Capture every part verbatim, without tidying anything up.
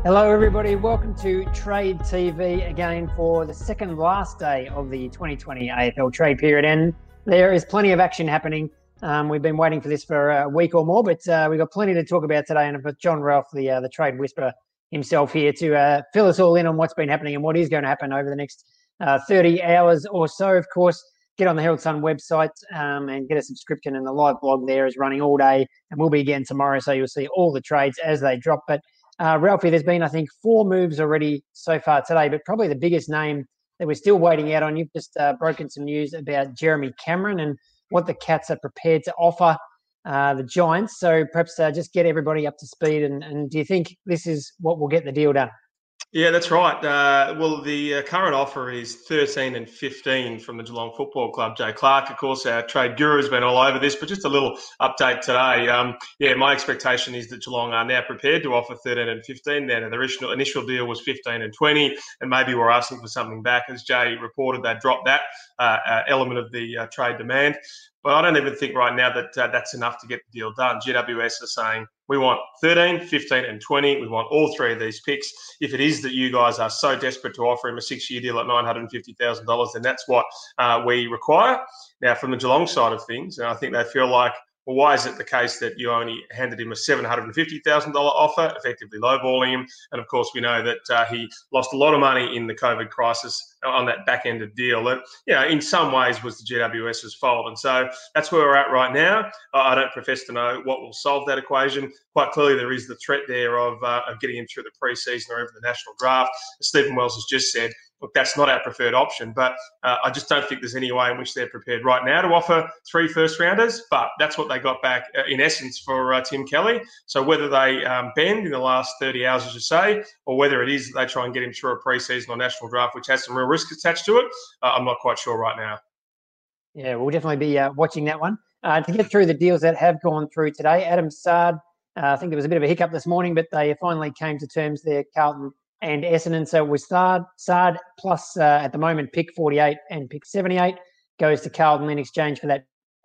Hello everybody, welcome to Trade T V again for the second last day of the twenty twenty A F L trade period, and there is plenty of action happening. Um, we've been waiting for this for a week or more, but uh, we've got plenty to talk about today, and I've got John Ralph, the uh, the trade whisperer himself, here to uh, fill us all in on what's been happening and what is going to happen over the next uh, thirty hours or so. Of course, get on the Herald Sun website um, and get a subscription, and the live blog there is running all day and will be again tomorrow, so you'll see all the trades as they drop. But Uh, Ralphie, there's been, I think, four moves already so far today, but probably the biggest name that we're still waiting out on. You've just uh, broken some news about Jeremy Cameron and what the Cats are prepared to offer uh, the Giants. So perhaps uh, just get everybody up to speed. And, and do you think this is what will get the deal done? Yeah, that's right. Uh, well, the uh, current offer is thirteen and fifteen from the Geelong Football Club. Jay Clark, of course, our trade guru, has been all over this, but just a little update today. Um, yeah, my expectation is that Geelong are now prepared to offer thirteen and fifteen. Then the original initial deal was fifteen and twenty, and maybe we're asking for something back. As Jay reported, they dropped that uh, uh, element of the uh, trade demand. But I don't even think right now that uh, that's enough to get the deal done. G W S are saying, we want thirteen, fifteen and twenty. We want all three of these picks. If it is that you guys are so desperate to offer him a six-year deal at nine hundred fifty thousand dollars, then that's what uh, we require. Now, from the Geelong side of things, and I think they feel like, well, why is it the case that you only handed him a seven hundred fifty thousand dollars offer, effectively lowballing him? And, of course, we know that uh, he lost a lot of money in the COVID crisis on that back-ended deal that, you know, in some ways was the GWS's fault. And so that's where we're at right now. I don't profess to know what will solve that equation. Quite clearly, there is the threat there of, uh, of getting him through the pre-season or even the national draft. As Stephen Wells has just said, look, that's not our preferred option, but uh, I just don't think there's any way in which they're prepared right now to offer three first-rounders, but that's what they got back, uh, in essence, for uh, Tim Kelly. So whether they um, bend in the last thirty hours, as you say, or whether it is that they try and get him through a pre-season or national draft, which has some real risk attached to it, uh, I'm not quite sure right now. Yeah, we'll definitely be uh, watching that one. Uh, to get through the deals that have gone through today, Adam Saad, uh, I think there was a bit of a hiccup this morning, but they finally came to terms there, Carlton and Essendon. So with Saad, Saad plus, uh, at the moment, pick forty-eight and pick seventy-eight goes to Carlton in exchange for that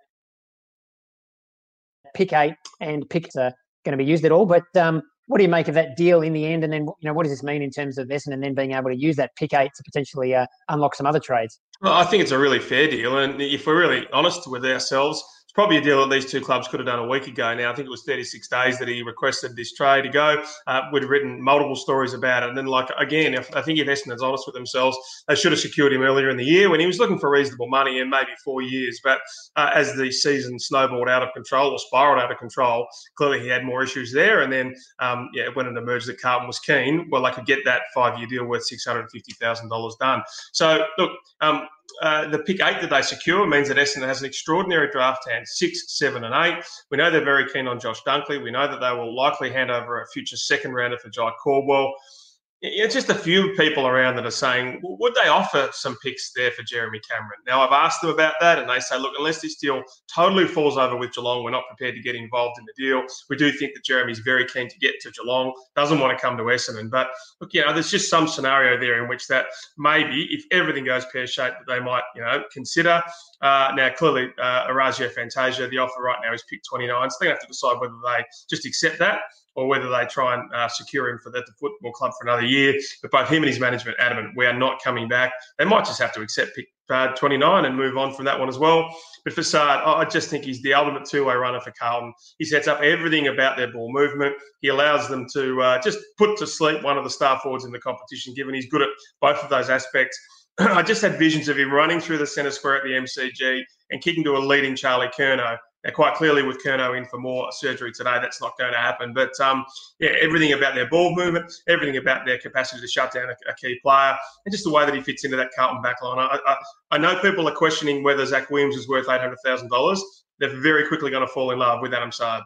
pick eight and picks are going to be used at all. But um, what do you make of that deal in the end? And then, you know, what does this mean in terms of Essendon then being able to use that pick eight to potentially uh, unlock some other trades? Well, I think it's a really fair deal. And if we're really honest with ourselves, it's probably a deal that these two clubs could have done a week ago now. I think it was thirty-six days that he requested this trade to go. Uh, we'd written multiple stories about it. And then, like, again, if, I think if Essendon's honest with themselves, they should have secured him earlier in the year when he was looking for reasonable money and maybe four years. But uh, as the season snowballed out of control or spiraled out of control, clearly he had more issues there. And then, um, yeah, when it emerged that Carlton was keen, well, they could get that five-year deal worth six hundred fifty thousand dollars done. So, look, um, Uh, the pick eight that they secure means that Essendon has an extraordinary draft hand, six, seven, and eight. We know they're very keen on Josh Dunkley. We know that they will likely hand over a future second rounder for Jai Caldwell. It's just a few people around that are saying, well, would they offer some picks there for Jeremy Cameron? Now, I've asked them about that, and they say, look, unless this deal totally falls over with Geelong, we're not prepared to get involved in the deal. We do think that Jeremy's very keen to get to Geelong, doesn't want to come to Essendon. But, look, you know, there's just some scenario there in which that maybe, if everything goes pear-shaped, that they might, you know, consider. Uh, now, clearly, uh, Orazio Fantasia, the offer right now is pick twenty-nine, so they have to decide whether they just accept that or whether they try and uh, secure him for the, the football club for another year. But both him and his management adamant, we are not coming back. They might just have to accept pick uh, twenty-nine and move on from that one as well. But for Saad, I just think he's the ultimate two-way runner for Carlton. He sets up everything about their ball movement. He allows them to uh, just put to sleep one of the star forwards in the competition, given he's good at both of those aspects. I just had visions of him running through the centre square at the M C G and kicking to a leading Charlie Curnow. Now, quite clearly, with Curnow in for more surgery today, that's not going to happen. But, um, yeah, everything about their ball movement, everything about their capacity to shut down a, a key player, and just the way that he fits into that Carlton backline. I, I, I know people are questioning whether Zach Williams is worth eight hundred thousand dollars. They're very quickly going to fall in love with Adam Saad.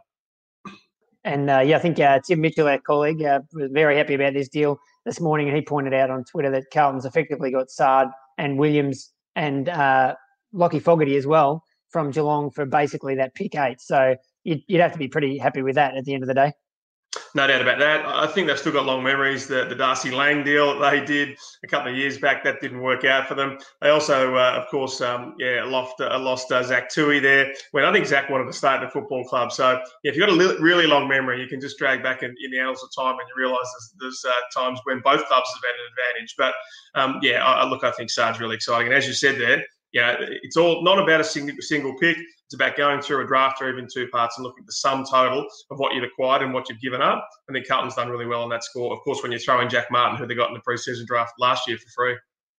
And, uh, yeah, I think uh, Tim Mitchell, our colleague, uh, was very happy about this deal this morning, and he pointed out on Twitter that Carlton's effectively got Saad and Williams and uh, Lockie Fogarty as well from Geelong for basically that pick eight. So you'd, you'd have to be pretty happy with that at the end of the day. No doubt about that. I think they've still got long memories. The, the Darcy Lang deal that they did a couple of years back, that didn't work out for them. They also, uh, of course, um, yeah, lost, uh, lost uh, Zach Tui there when I think Zach wanted to start at the football club. So yeah, if you've got a li- really long memory, you can just drag back in, in the annals of time and you realise there's, there's uh, times when both clubs have had an advantage. But um, yeah, I, look, I think Sarge's really exciting. And as you said there, yeah, it's all not about a single, single pick. It's about going through a draft or even two parts and looking at the sum total of what you've acquired and what you've given up. I think Carlton's done really well on that score. Of course, when you throw in Jack Martin, who they got in the pre-season draft last year for free.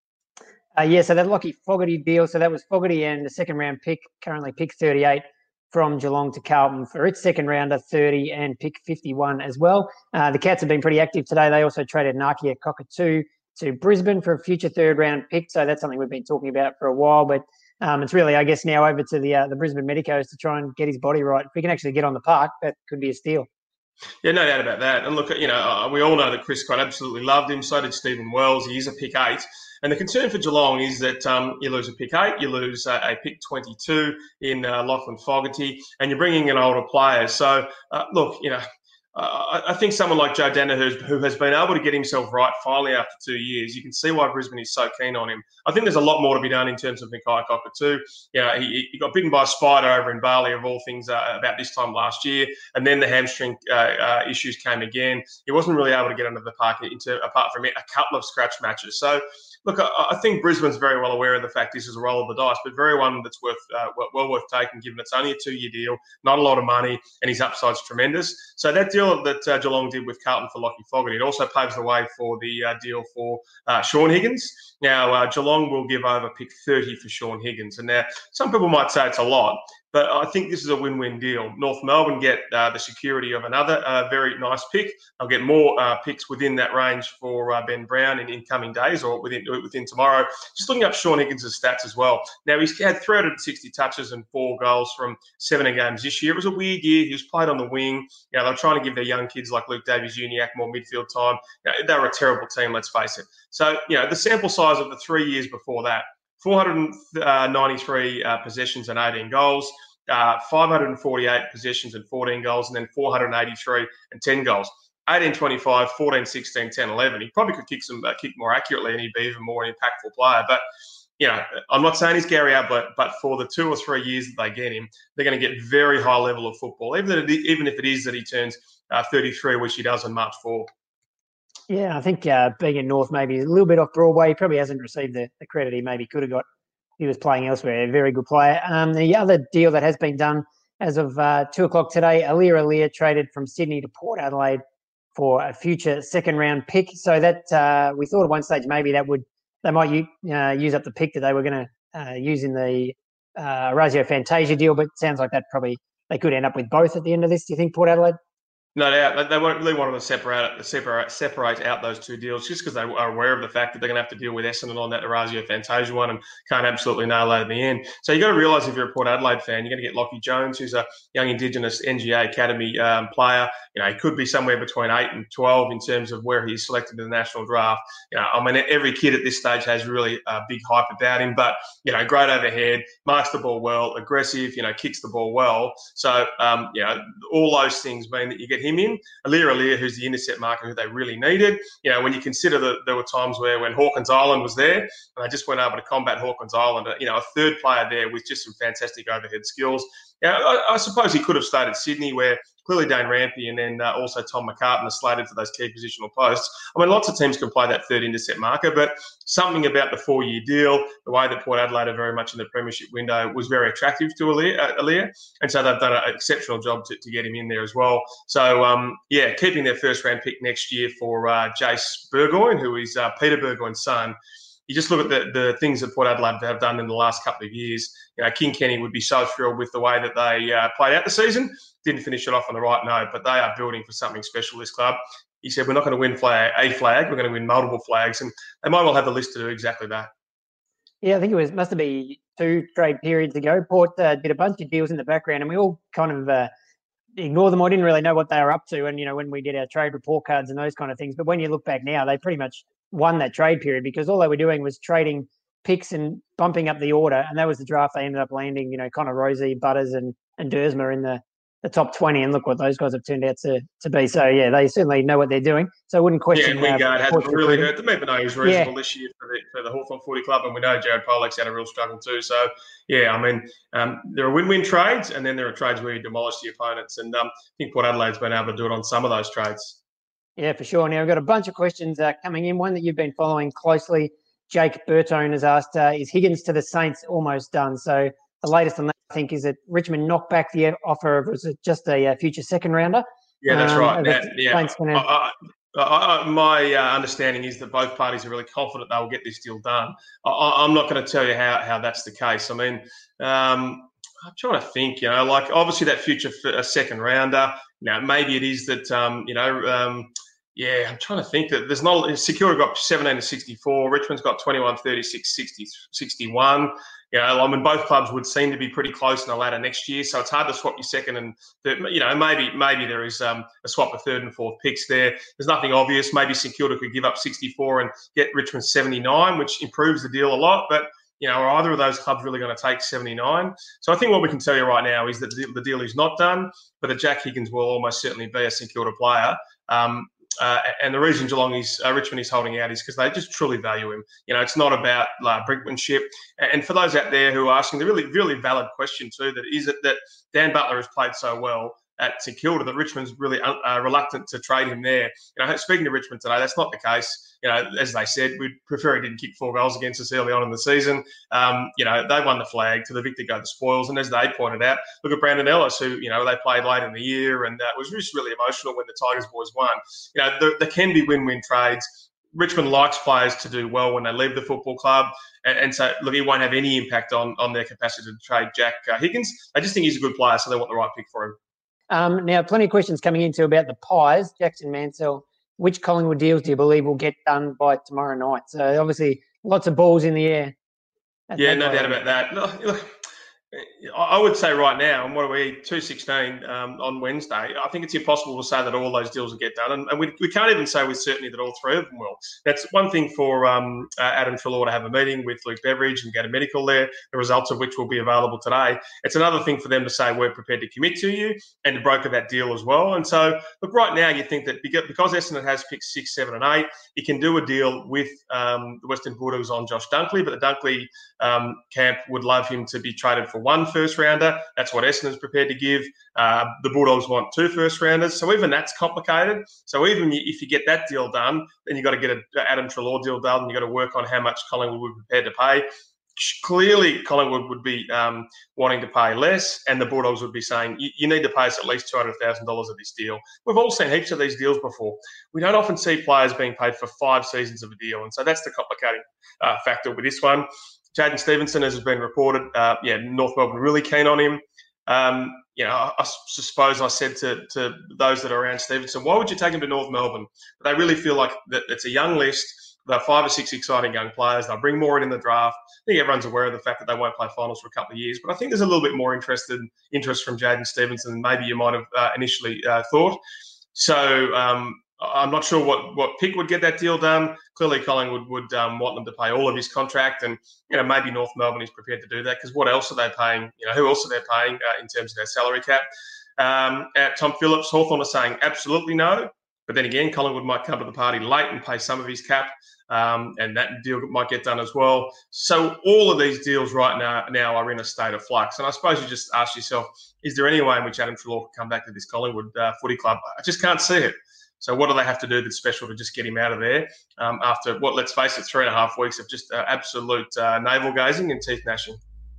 Uh, yeah, so that Lockie Fogarty deal, so that was Fogarty and the second round pick, currently pick thirty-eight from Geelong to Carlton for its second rounder, thirty, and pick fifty-one as well. Uh, the Cats have been pretty active today. They also traded Nakia Cockatoo to Brisbane for a future third round pick. So that's something we've been talking about for a while, but um, it's really, I guess, now over to the uh, the Brisbane Medicos to try and get his body right. If we can actually get on the park, that could be a steal. Yeah, no doubt about that. And look, you know, we all know that Chris Scott absolutely loved him. So did Stephen Wells. He is a pick eight. And the concern for Geelong is that um, you lose a pick eight, you lose uh, a pick twenty-two in uh, Lachlan Fogarty, and you're bringing in older players. So, uh, look, you know, Uh, I think someone like Joe Daniher, who has been able to get himself right finally after two years, you can see why Brisbane is so keen on him. I think there's a lot more to be done in terms of Mackay Cockatoo. You know, he, he got bitten by a spider over in Bali, of all things, uh, about this time last year, and then the hamstring uh, uh, issues came again. He wasn't really able to get under the park into, apart from a couple of scratch matches. So, look, I, I think Brisbane's very well aware of the fact this is a roll of the dice, but very one that's worth uh, well, well worth taking, given it's only a two-year deal, not a lot of money, and his upside's tremendous. So that deal that uh, Geelong did with Carlton for Lockie Fogarty, it also paves the way for the uh, deal for uh, Shaun Higgins. Now, uh, Geelong will give over pick thirty for Shaun Higgins. And now, some people might say it's a lot, but I think this is a win-win deal. North Melbourne get uh, the security of another uh, very nice pick. They'll get more uh, picks within that range for uh, Ben Brown in, in coming days or within within tomorrow. Just looking up Shaun Higgins' stats as well. Now, he's had three hundred sixty touches and four goals from seventeen games this year. It was a weird year. He was played on the wing. You know, they're trying to give their young kids like Luke Davies-Uniacke more midfield time. You know, they were a terrible team, let's face it. So, you know, the sample size of the three years before that, four hundred ninety-three uh, possessions and eighteen goals. Uh, five hundred forty-eight possessions and fourteen goals, and then four hundred eighty-three and ten goals. eighteen twenty-five, fourteen sixteen, ten eleven. He probably could kick some uh, kick more accurately, and he'd be even more an impactful player. But, you know, I'm not saying he's Gary Ablett, but for the two or three years that they get him, they're going to get very high level of football, even if it, even if it is that he turns uh, thirty-three, which he does on March fourth. Yeah, I think uh, being in North maybe a little bit off Broadway, he probably hasn't received the, the credit he maybe could have got. He was playing elsewhere, a very good player. Um, the other deal that has been done as of uh, two o'clock today, Aliir Aliir traded from Sydney to Port Adelaide for a future second round pick. So that uh, we thought at one stage maybe that would they might uh, use up the pick that they were going to uh, use in the uh, Razio Fantasia deal, but it sounds like that probably they could end up with both at the end of this. Do you think, Port Adelaide? No doubt. They really wanted to separate separate separate out those two deals just because they are aware of the fact that they're going to have to deal with Essendon on that Razio Fantasia one and can't absolutely nail that in the end. So you've got to realise if you're a Port Adelaide fan, you're going to get Lockie Jones, who's a young Indigenous N G A Academy um, player. You know, he could be somewhere between eight and twelve in terms of where he's selected in the national draft. You know, I mean, every kid at this stage has really a big hype about him, but, you know, great overhead, marks the ball well, aggressive, you know, kicks the ball well. So, um, you know, all those things mean that you get him in. Aliir Aliir, who's the intercept marker who they really needed. You know, when you consider that there were times where when Hawkins Island was there and they just weren't able to combat Hawkins Island, you know, a third player there with just some fantastic overhead skills. You know, I, I suppose he could have stayed at Sydney where clearly Dane Rampy and then uh, also Tom McCartan are slated for those key positional posts. I mean, lots of teams can play that third intercept marker, but something about the four-year deal, the way that Port Adelaide are very much in the premiership window was very attractive to Aliir, uh, Aliir and so they've done an exceptional job to, to get him in there as well. So, um, yeah, keeping their first-round pick next year for uh, Jace Burgoyne, who is uh, Peter Burgoyne's son. You just look at the, the things that Port Adelaide have done in the last couple of years. You know, King Kenny would be so thrilled with the way that they uh, played out the season. Didn't finish it off on the right note, but they are building for something special, this club. He said, we're not going to win flag, a flag, we're going to win multiple flags, and they might well have the list to do exactly that. Yeah, I think it was must have been two trade periods ago. Port uh, did a bunch of deals in the background, and we all kind of uh, ignored them. I didn't really know what they were up to, and, you know, when we did our trade report cards and those kind of things. But when you look back now, they pretty much won that trade period because all they were doing was trading picks and bumping up the order, and that was the draft they ended up landing, you know, Connor Rozee, Butters and, and Dersma in the, the top twenty, and look what those guys have turned out to, to be. So, yeah, they certainly know what they're doing. So I wouldn't question. Yeah, and Wingard uh, hasn't really recruiting. hurt them, even though he was reasonable yeah. this year for the, for the Hawthorn Footy Club, and we know Jared Pollock's had a real struggle too. So, yeah, I mean, um, there are win-win trades, and then there are trades where you demolish the opponents, and um, I think Port Adelaide's been able to do it on some of those trades. Yeah, for sure. Now, we've got a bunch of questions uh, coming in. One that you've been following closely, Jake Bertone has asked, uh, is Higgins to the Saints almost done? So the latest on that, I think, is that Richmond knocked back the offer of, was it just a, a future second rounder? Yeah, that's um, right. That, yeah. Gonna... I, I, I, my uh, understanding is that both parties are really confident they'll get this deal done. I, I'm not going to tell you how, how that's the case. I mean, um, I'm trying to think, you know, like obviously that future a second rounder, now maybe it is that, um, you know, um, yeah, I'm trying to think that there's not, Secura got seventeen to sixty-four, Richmond's got twenty-one, thirty-six, sixty, sixty-one. You know, I mean, both clubs would seem to be pretty close in the ladder next year, so it's hard to swap your second and third. You know, maybe maybe there is um, a swap of third and fourth picks there. There's nothing obvious. Maybe St Kilda could give up sixty-four and get Richmond seventy-nine, which improves the deal a lot. But you know, are either of those clubs really going to take seventy-nine? So I think what we can tell you right now is that the deal is not done, but that Jack Higgins will almost certainly be a St Kilda player. Um, Uh, and the reason Geelong is uh, Richmond is holding out is because they just truly value him. You know, it's not about uh, brinkmanship. And for those out there who are asking the really, really valid question too, that is it that Dan Butler has played so well at St Kilda that Richmond's really uh, reluctant to trade him there. You know, speaking to Richmond today, that's not the case. You know, as they said, we'd prefer he didn't kick four goals against us early on in the season. Um, you know, they won the flag. To the victor go the spoils. And as they pointed out, look at Brandon Ellis, who, you know, they played late in the year, and uh, it was just really emotional when the Tigers boys won. You know, there, there can be win-win trades. Richmond likes players to do well when they leave the football club. And, and so, look, he won't have any impact on, on their capacity to trade Jack uh, Higgins. I just think he's a good player, so they want the right pick for him. Um, now, plenty of questions coming into about the Pies. Jackson Mansell, which Collingwood deals do you believe will get done by tomorrow night? So, obviously, lots of balls in the air. Yeah, no doubt about that. Look, look, I would say right now, and what are we, two sixteen um, on Wednesday, I think it's impossible to say that all those deals will get done. And, and we, we can't even say with certainty that all three of them will. That's one thing for um, uh, Adam Treloar to have a meeting with Luke Beveridge and get a medical there, the results of which will be available today. It's another thing for them to say we're prepared to commit to you and to broker that deal as well. And so, look, right now you think that because Essendon has picks six, seven and eight, you can do a deal with um, the Western Bulldogs on Josh Dunkley, but the Dunkley um, camp would love him to be traded for one first rounder. That's what Essendon's prepared to give. Uh, the Bulldogs want two first rounders. So even that's complicated. So even if you get that deal done, then you've got to get an Adam Treloar deal done, and you've got to work on how much Collingwood would be prepared to pay. Clearly, Collingwood would be um, wanting to pay less, and the Bulldogs would be saying, you, you need to pay us at least two hundred thousand dollars of this deal. We've all seen heaps of these deals before. We don't often see players being paid for five seasons of a deal, and so that's the complicating uh, factor with this one. Jaden Stevenson, as has been reported, uh, yeah, North Melbourne really keen on him. Um, you know, I, I suppose I said to, to those that are around Stevenson, why would you take him to North Melbourne? But they really feel like that it's a young list. They're five or six exciting young players. They'll bring more in in the draft. I think everyone's aware of the fact that they won't play finals for a couple of years. But I think there's a little bit more interested interest from Jaden Stevenson than maybe you might have uh, initially uh, thought. So um, I'm not sure what, what pick would get that deal done. Clearly, Collingwood would um, want them to pay all of his contract, and you know maybe North Melbourne is prepared to do that because what else are they paying? You know, who else are they paying uh, in terms of their salary cap? Um, at Tom Phillips, Hawthorn are saying absolutely no, but then again, Collingwood might come to the party late and pay some of his cap, um, and that deal might get done as well. So all of these deals right now now are in a state of flux, and I suppose you just ask yourself, is there any way in which Adam Treloar can come back to this Collingwood uh, footy club? I just can't see it. So what do they have to do that's special to just get him out of there um, after, what, let's face it, three and a half weeks of just uh, absolute uh, navel-gazing and teeth gnashing?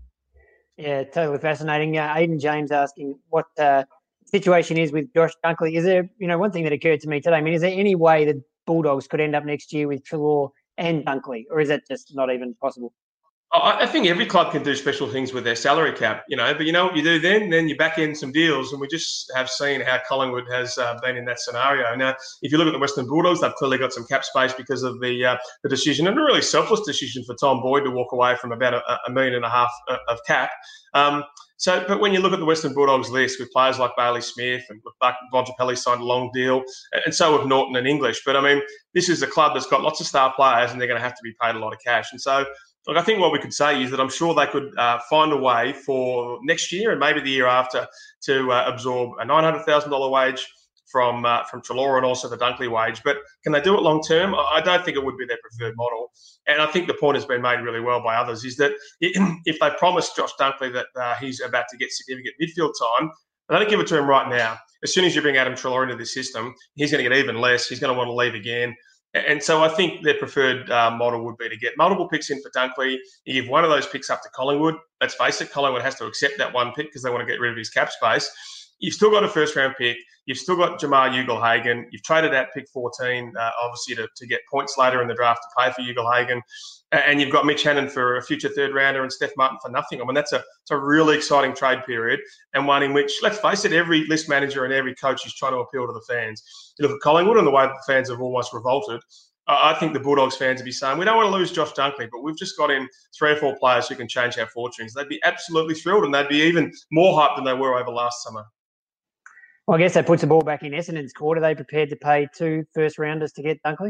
Yeah, totally fascinating. Uh, Aidan James asking what uh, situation is with Josh Dunkley. Is there, you know, one thing that occurred to me today, I mean, is there any way that Bulldogs could end up next year with Treloar and Dunkley, or is that just not even possible? I think every club can do special things with their salary cap, you know, but you know what you do then? Then you back in some deals, and we just have seen how Collingwood has uh, been in that scenario. Now, if you look at the Western Bulldogs, they've clearly got some cap space because of the uh, the decision, and a really selfless decision for Tom Boyd to walk away from about a, a million and a half of cap. Um, so, but when you look at the Western Bulldogs list with players like Bailey Smith and Bontempelli signed a long deal, and so have Norton and English. But I mean, this is a club that's got lots of star players, and they're going to have to be paid a lot of cash. And so, Look, I think what we could say is that I'm sure they could uh, find a way for next year and maybe the year after to uh, absorb a nine hundred thousand dollars wage from uh, from Treloar and also the Dunkley wage. But can they do it long term? I don't think it would be their preferred model. And I think the point has been made really well by others is that if they promise Josh Dunkley that uh, he's about to get significant midfield time, they don't give it to him right now. As soon as you bring Adam Treloar into the system, he's going to get even less. He's going to want to leave again. And so I think their preferred uh, model would be to get multiple picks in for Dunkley. You give one of those picks up to Collingwood. Let's face it, Collingwood has to accept that one pick because they want to get rid of his cap space. You've still got a first-round pick. You've still got Jamar Ugle-Hagan. You've traded out pick fourteen, uh, obviously, to, to get points later in the draft to pay for Ugle-Hagan. And you've got Mitch Hannon for a future third-rounder and Steph Martin for nothing. I mean, that's a, it's a really exciting trade period and one in which, let's face it, every list manager and every coach is trying to appeal to the fans. You look at Collingwood and the way that the fans have almost revolted. I think the Bulldogs fans would be saying, we don't want to lose Josh Dunkley, but we've just got in three or four players who can change our fortunes. They'd be absolutely thrilled and they'd be even more hyped than they were over last summer. Well, I guess that puts the ball back in Essendon's court. Are they prepared to pay two first-rounders to get Dunkley?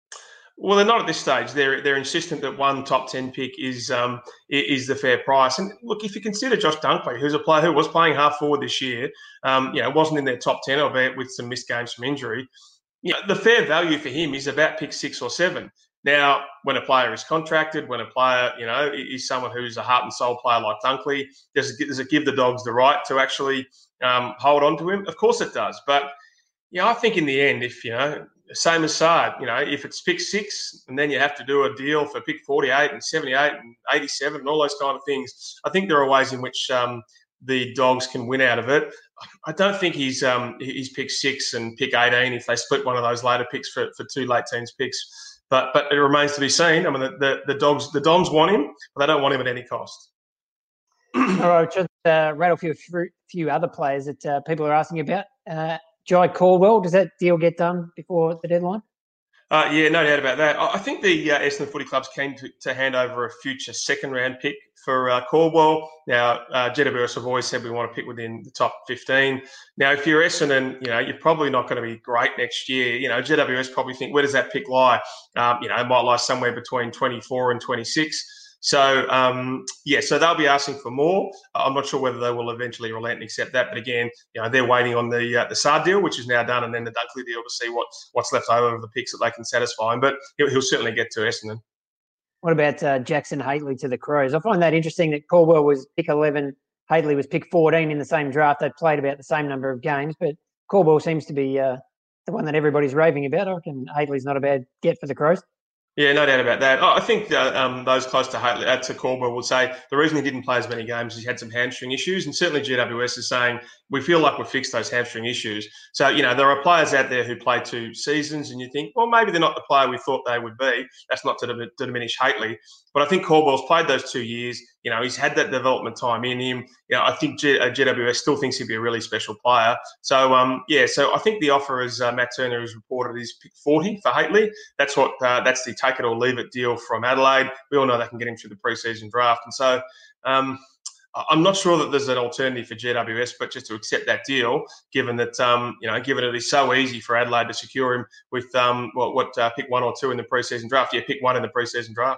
Well, they're not at this stage. They're they're insistent that one top ten pick is um is the fair price. And look, if you consider Josh Dunkley, who's a player who was playing half forward this year, um, you know, wasn't in their top ten, albeit with some missed games from injury. You know, the fair value for him is about pick six or seven. Now, when a player is contracted, when a player, you know, is someone who's a heart and soul player like Dunkley, does it, does it give the Dogs the right to actually um, hold on to him? Of course it does. But, you know, I think in the end, if, you know, same as Saad, you know, if it's pick six and then you have to do a deal for pick forty-eight and seventy-eight and eighty-seven and all those kind of things, I think there are ways in which um, the Dogs can win out of it. I don't think he's um, he's pick six and pick eighteen if they split one of those later picks for, for two late teens picks. But but it remains to be seen. I mean, the, the, the Dogs, the Doms want him, but they don't want him at any cost. All right, just uh, rattle through a few other players that uh, people are asking about. Uh, Jai Caldwell, does that deal get done before the deadline? Uh, yeah, no doubt about that. I think the uh, Essendon Footy Club's keen to, to hand over a future second-round pick for uh, Caldwell. Now, uh, G W S have always said we want to pick within the top fifteen. Now, if you're Essendon, you know, you're probably not going to be great next year. You know, G W S probably think, where does that pick lie? Um, you know, it might lie somewhere between twenty-four and twenty-six. So, um, yeah, so they'll be asking for more. I'm not sure whether they will eventually relent and accept that. But again, you know, they're waiting on the uh, the Saad deal, which is now done, and then the Dunkley deal to see what, what's left over of the picks that they can satisfy him. But he'll, he'll certainly get to Essendon. What about uh, Jackson Hately to the Crows? I find that interesting that Caldwell was pick eleven, Hately was pick fourteen in the same draft. They played about the same number of games, but Caldwell seems to be uh, the one that everybody's raving about. I reckon Hately's not a bad get for the Crows. Yeah, no doubt about that. I think uh, um, those close to Hately, uh, to Caldwell would say the reason he didn't play as many games is he had some hamstring issues, and certainly G W S is saying we feel like we've fixed those hamstring issues. So, you know, there are players out there who play two seasons and you think, well, maybe they're not the player we thought they would be. That's not to, dim- to diminish Hately. But I think Caldwell's played those two years. You know, he's had that development time in him. You know, I think G- uh, G W S still thinks he'd be a really special player. So, um, yeah, so I think the offer, as uh, Matt Turner has reported, is pick forty for Hately. That's what uh, that's the take it or leave it deal from Adelaide. We all know they can get him through the preseason draft. And so um, I'm not sure that there's an alternative for G W S, but just to accept that deal, given that, um, you know, given it is so easy for Adelaide to secure him with um, what, what uh, pick one or two in the preseason draft. Yeah, pick one in the preseason draft.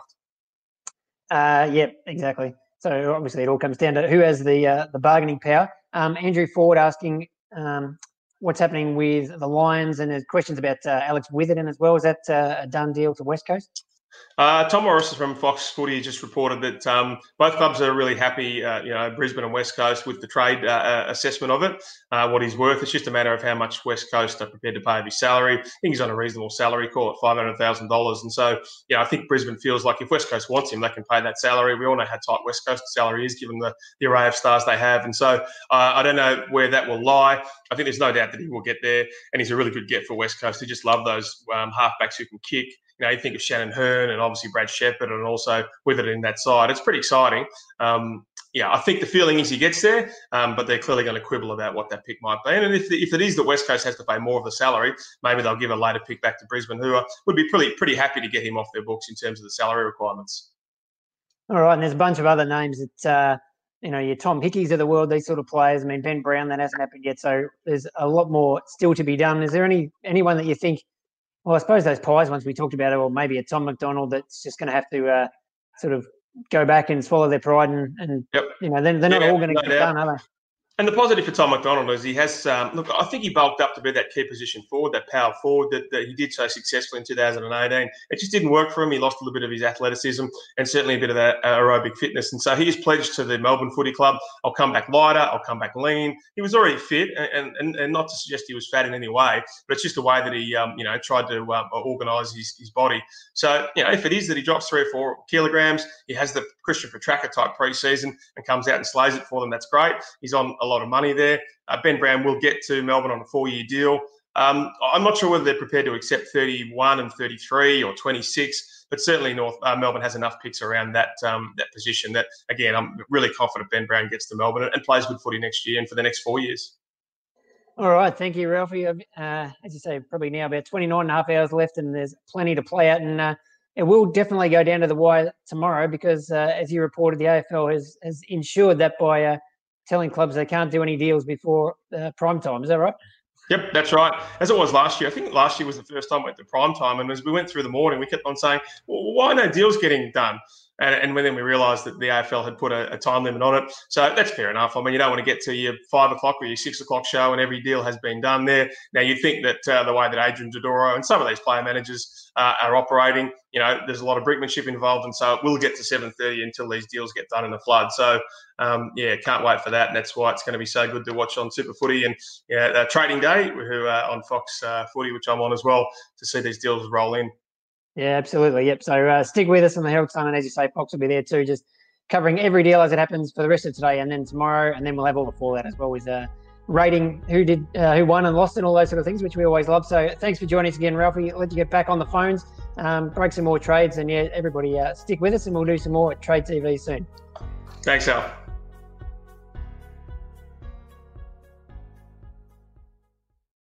Uh, yeah, exactly. So obviously it all comes down to who has the uh, the bargaining power. Um, Andrew Ford asking um, what's happening with the Lions, and there's questions about uh, Alex Witherden as well. Is that uh, a done deal to West Coast? Uh, Tom Morris from Fox Footy just reported that um, both clubs are really happy, uh, you know, Brisbane and West Coast, with the trade uh, assessment of it, uh, what he's worth. It's just a matter of how much West Coast are prepared to pay his salary. I think he's on a reasonable salary, call it five hundred thousand dollars. And so, yeah, I think Brisbane feels like if West Coast wants him, they can pay that salary. We all know how tight West Coast's salary is, given the, the array of stars they have. And so uh, I don't know where that will lie. I think there's no doubt that he will get there, and he's a really good get for West Coast. They just love those um, halfbacks who can kick. You know, you think of Shannon Hearn and obviously Brad Shepherd, and also Witherden in that side. It's pretty exciting. Um, yeah, I think the feeling is he gets there, um, but they're clearly going to quibble about what that pick might be. And if, if it is that West Coast has to pay more of the salary, maybe they'll give a later pick back to Brisbane, who are, would be pretty pretty happy to get him off their books in terms of the salary requirements. All right, and there's a bunch of other names that, uh, you know, your Tom Hickeys of the world, these sort of players. I mean, Ben Brown, that hasn't happened yet, so there's a lot more still to be done. Is there any anyone that you think, well, I suppose those Pies ones we talked about, or maybe a Tom McDonald that's just going to have to uh, sort of go back and swallow their pride, and, and yep. you know, they're, they're not yeah, all going to no get doubt. done, are they? And the positive for Tom McDonald is he has, um, look, I think he bulked up to be that key position forward, that power forward that, that he did so successfully in two thousand eighteen. It just didn't work for him. He lost a little bit of his athleticism and certainly a bit of that uh, aerobic fitness. And so he is pledged to the Melbourne Footy Club, I'll come back lighter, I'll come back lean. He was already fit, and, and, and not to suggest he was fat in any way, but it's just the way that he, um, you know, tried to um, organise his, his body. So, you know, if it is that he drops three or four kilograms, he has the Christian Petracca type pre-season and comes out and slays it for them, that's great. He's on a lot of money there. Uh, Ben Brown will get to Melbourne on a four-year deal. Um, I'm not sure whether they're prepared to accept thirty-one and thirty-three or twenty-six, but certainly North uh, Melbourne has enough picks around that um, that position that, again, I'm really confident Ben Brown gets to Melbourne and plays good footy next year and for the next four years. All right, thank you, Ralphie. Uh, as you say, probably now about twenty-nine and a half hours left, and there's plenty to play out, and uh, it will definitely go down to the wire tomorrow because, uh, as you reported, the A F L has, has ensured that by uh, telling clubs they can't do any deals before uh, prime time. Is that right? Yep, that's right. As it was last year. I think last year was the first time we went to prime time, and as we went through the morning, we kept on saying, well, why no deals getting done? And, and then we realised that the A F L had put a, a time limit on it. So that's fair enough. I mean, you don't want to get to your five o'clock or your six o'clock show and every deal has been done there. Now, you'd think that uh, the way that Adrian Dodoro and some of these player managers uh, are operating, you know, there's a lot of brickmanship involved. And so it will get to seven thirty until these deals get done in the flood. So, um, yeah, can't wait for that. And that's why it's going to be so good to watch on Super Footy and yeah, uh, Trading Day who uh, on Fox uh, Footy, which I'm on as well, to see these deals roll in. Yeah, absolutely. Yep. So uh, stick with us on the Herald Sun, and as you say, Fox will be there too, just covering every deal as it happens for the rest of today and then tomorrow, and then we'll have all the fallout as well with uh, rating who did, uh, who won and lost, and all those sort of things, which we always love. So thanks for joining us again, Ralphie. Let you get back on the phones, um, break some more trades, and yeah, everybody uh, stick with us, and we'll do some more Trade T V soon. Thanks, Al.